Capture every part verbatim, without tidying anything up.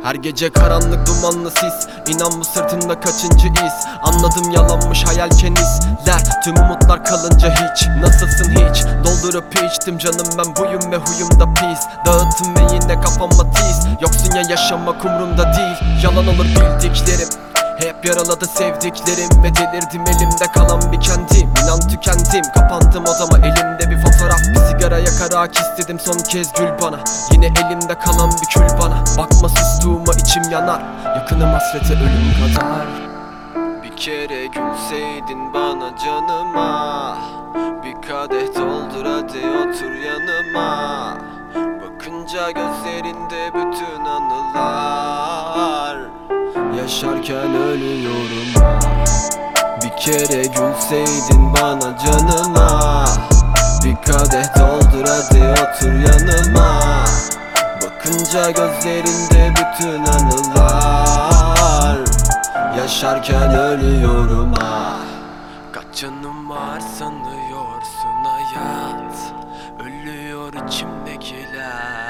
Her gece karanlık dumanlı sis, İnan bu sırtımda kaçıncı iz. Anladım yalanmış hayalkenizler, tüm umutlar kalınca hiç. Nasılsın hiç, doldurup içtim canım ben buyum ve huyum da pis. Dağıttım ve yine kafama tiz, yoksun ya yaşamak umrumda değil. Yalan olur bildiklerim, hep yaraladı sevdiklerim ve delirdim elimde kalan bir kendim. İnan tükendim, kapandım odama, elimde bir fotoğraf, bir sigara yakarak istedim son kez gül bana. Yine elimde kalan bir kül bana, bakma sustuğuma içim yanar, yakınım hasrete ölüm kadar. Bir kere gülseydin bana canıma, bir kadeh doldur hadi otur yanıma. Bakınca gözlerinde bütün anılar, yaşarken ölüyorum. Bir kere gülseydin bana canıma, bir kadeh doldur hadi otur yanıma. Bakınca gözlerinde bütün anılar, yaşarken ölüyorum ah. Kaç canım var sanıyorsun hayat, ölüyor içimdekiler.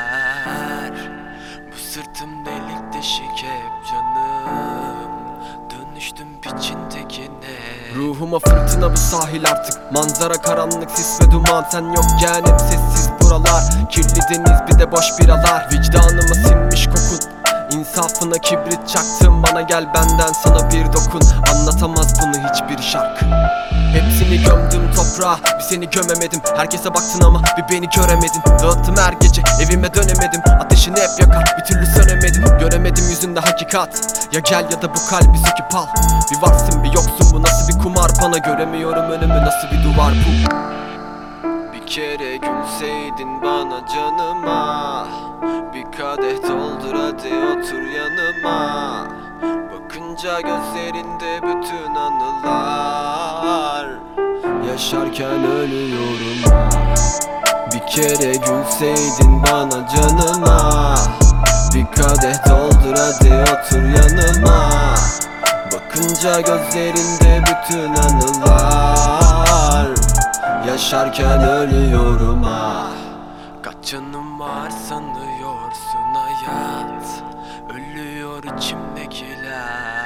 Bu sırtım delik deşik hep canım, dönüştüm piçin tekine. Ruhuma fırtına bu sahil artık, manzara karanlık sis ve duman. Sen yokken hep sessiz buralar, kirli deniz bir de boş biralar. Vicdanıma sinmiş kokun, İnsafına kibrit çaktım, bana gel benden sana bir dokun. Anlatamaz bunu hiçbir şarkı. Hepsini gömdüm toprağa, bir seni gömemedim. Herkese baktın ama bir beni göremedin. Dağıttım her gece, evime dönemedim. Ateşini hep yakar, bir türlü sönemedim. Göremedim yüzünde hakikat, ya gel ya da bu kalbi söküp al. Bir varsın bir yoksun, bu nasıl bir kumar. Bana göremiyorum önümü, nasıl bir duvar bu. Bir kere gülseydin bana canıma, bir kadeh doldur hadi otur yanıma. Bakınca gözlerinde bütün anılar, yaşarken ölüyorum. Bir kere gülseydin bana canıma, bir kadeh doldur hadi otur yanıma. Bakınca gözlerinde bütün anılar, yaşarken ölüyorum ah. Kaç canım var sanıyorsun hayat, ölüyor içimdekiler.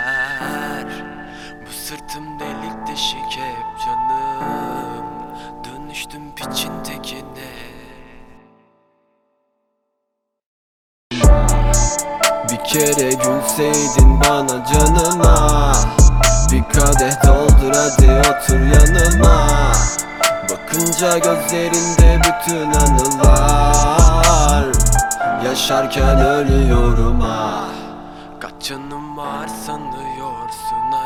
Bu sırtım delik deşik hep canım, dönüştüm piçin tekine. Bir kere gülseydin bana canıma, bir kadeh doldur hadi otur yanıma. Bakınca gözlerinde bütün anılar, yaşarken ölüyorum ah. Kaç canım var sanıyorsun